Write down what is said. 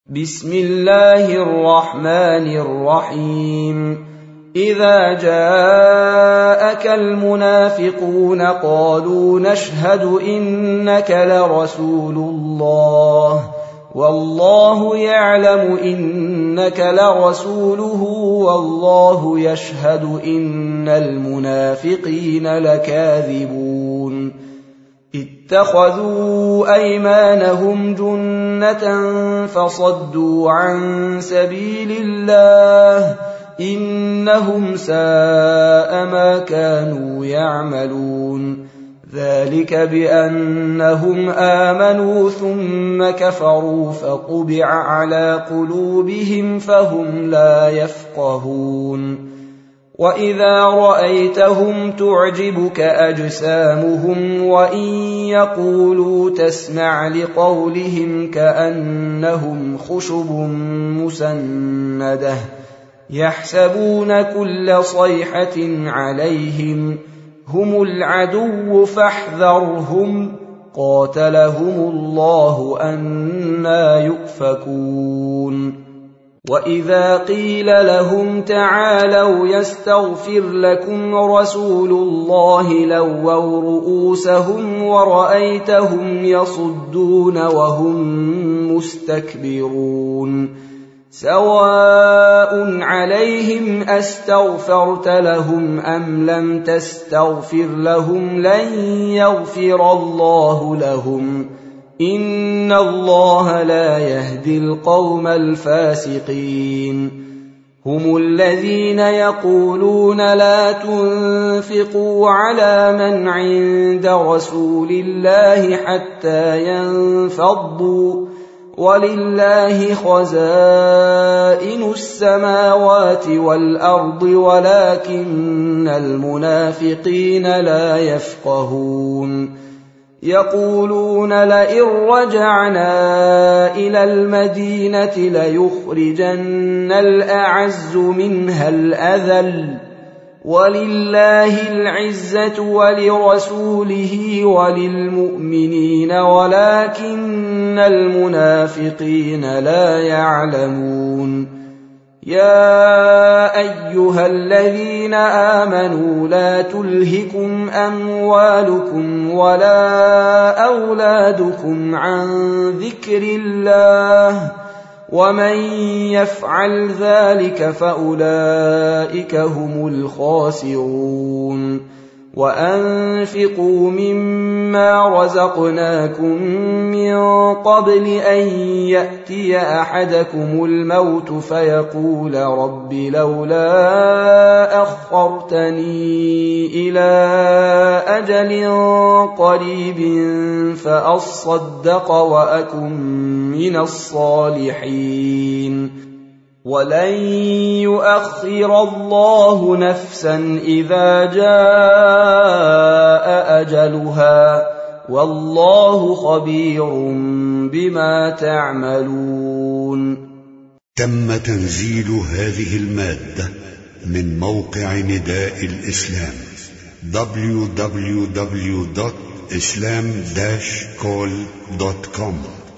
بسم الله الرحمن الرحيم إذا جاءك المنافقون قالوا نشهد إنك لرسول الله والله يعلم إنك لرسوله والله يشهد إن المنافقين لكاذبون اتخذوا أيمانهم جنة فصدوا عن سبيل الله إنهم ساء ما كانوا يعملون ذلك بأنهم آمنوا ثم كفروا فطبع على قلوبهم فهم لا يفقهون وإذا رأيتهم تعجبك أجسامهم وإن يقولوا تسمع لقولهم كأنهم خشب مسندة يحسبون كل صيحة عليهم هم العدو فاحذرهم قاتلهم الله أنى يؤفكون وإذا قيل لهم تعالوا يستغفر لكم رسول الله لووا رؤوسهم ورأيتهم يصدون وهم مستكبرون سواء عليهم أستغفرت لهم أم لم تستغفر لهم لن يغفر الله لهم إن الله لا يهدي القوم الفاسقين هم الذين يقولون لا تنفقوا على من عند رسول الله حتى ينفضوا ولله خزائن السماوات والأرض ولكن المنافقين لا يفقهون يقولون لئن رجعنا إلى المدينة ليخرجن الأعز منها الأذل ولله العزة ولرسوله وللمؤمنين ولكن المنافقين لا يعلمون يا أيها الذين آمنوا لا تلهكم أموالكم ولا أولادكم عن ذكر الله ومن يفعل ذلك فأولئك هم الخاسرون وأنفقوا مما رزقناكم من قبل أن يأتي أحدكم الموت فيقول رب لولا أخرتني إلى أجل قريب فأصدق وأكن من الصالحين ولن يؤخر الله نفسا إذا جاء أجلها والله خبير بما تعملون. تم تنزيل هذه المادة من موقع نداء الإسلام www.islam-call.com